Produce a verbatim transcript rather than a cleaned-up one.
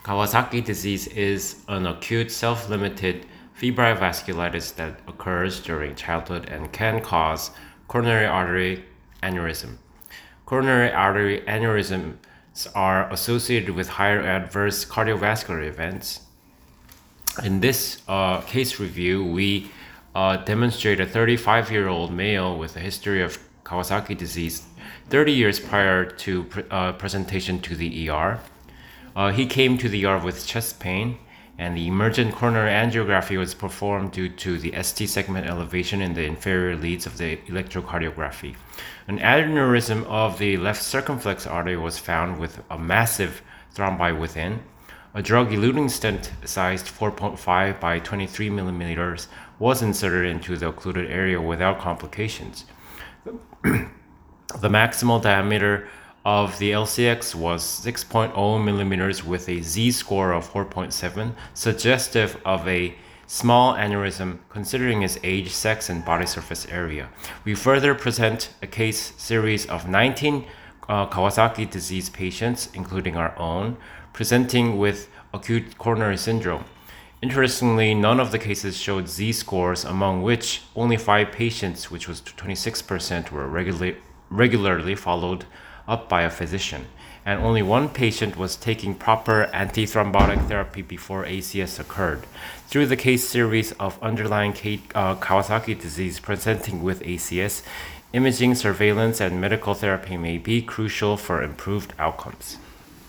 Kawasaki disease is an acute self-limited febrile vasculitis that occurs during childhood and can cause coronary artery aneurysm. Coronary artery aneurysms are associated with higher adverse cardiovascular events. In this uh, case review, we uh, demonstrate a thirty-five-year-old male with a history of Kawasaki disease thirty years prior to pre- uh, presentation to the E R. Uh, he came to the E R with chest pain, and the emergent coronary angiography was performed due to the S T segment elevation in the inferior leads of the electrocardiography. An aneurysm of the left circumflex artery was found with a massive thrombi within. A drug-eluting stent sized four point five by twenty-three millimeters was inserted into the occluded area without complications. The maximal diameter of the L C X was six point zero millimeters with a z-score of four point seven, suggestive of a small aneurysm considering his age, sex, and body surface area. We further present a case series of nineteen uh, Kawasaki disease patients, including our own, presenting with acute coronary syndrome. Interestingly, none of the cases showed z-scores, among which only five patients, which was twenty-six percent, were regularly regularly followed up by a physician, and only one patient was taking proper antithrombotic therapy before A C S occurred. Through the case series of underlying K- uh, Kawasaki disease presenting with A C S, imaging, surveillance, and medical therapy may be crucial for improved outcomes.